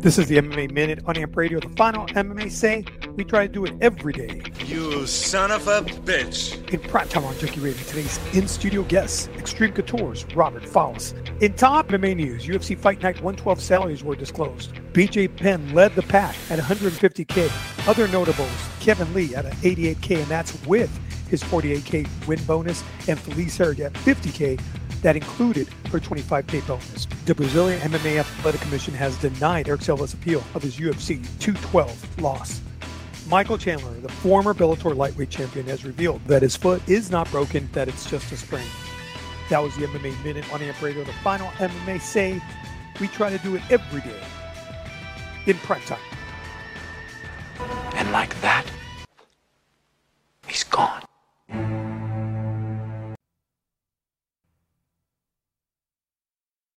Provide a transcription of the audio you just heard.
This is the MMA Minute on Amp Radio, the final MMA say. We try to do it every day. You son of a bitch. In prime time on Junkie Radio, today's in-studio guests, Extreme Couture's Robert Follis. In top MMA news, UFC Fight Night 112 salaries were disclosed. BJ Penn led the pack at $150K. Other notables, Kevin Lee at an $88K, and that's with his $48K win bonus, and Felice Herrig at $50K. That included her $25K bonus. The Brazilian MMA Athletic Commission has denied Eric Silva's appeal of his UFC 212 loss. Michael Chandler, the former Bellator lightweight champion, has revealed that his foot is not broken, that it's just a sprain. That was the MMA Minute on Amp Radio, the final MMA say. We try to do it every day in prime time. And like that,